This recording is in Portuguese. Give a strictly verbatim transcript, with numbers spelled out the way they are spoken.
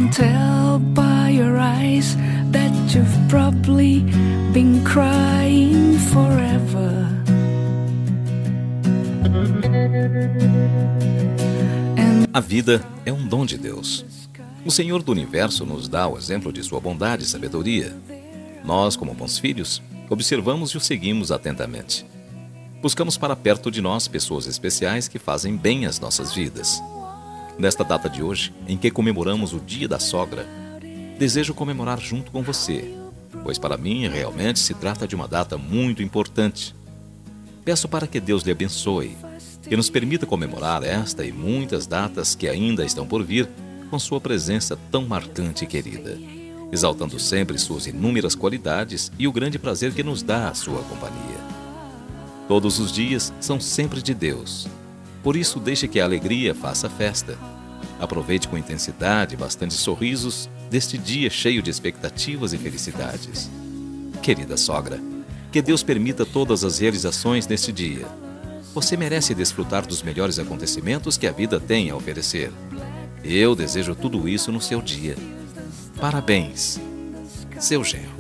tell by your eyes that you've probably been crying forever. A vida é um dom de Deus. O Senhor do Universo nos dá o exemplo de sua bondade e sabedoria. Nós, como bons filhos, observamos e o seguimos atentamente. Buscamos para perto de nós pessoas especiais que fazem bem às nossas vidas. Nesta data de hoje, em que comemoramos o Dia da Sogra, desejo comemorar junto com você, pois para mim realmente se trata de uma data muito importante. Peço para que Deus lhe abençoe, que nos permita comemorar esta e muitas datas que ainda estão por vir com sua presença tão marcante e querida, exaltando sempre suas inúmeras qualidades e o grande prazer que nos dá a sua companhia. Todos os dias são sempre de Deus. Por isso, deixe que a alegria faça festa. Aproveite com intensidade e bastante sorrisos deste dia cheio de expectativas e felicidades. Querida sogra, que Deus permita todas as realizações neste dia. Você merece desfrutar dos melhores acontecimentos que a vida tem a oferecer. Eu desejo tudo isso no seu dia. Parabéns, seu genro.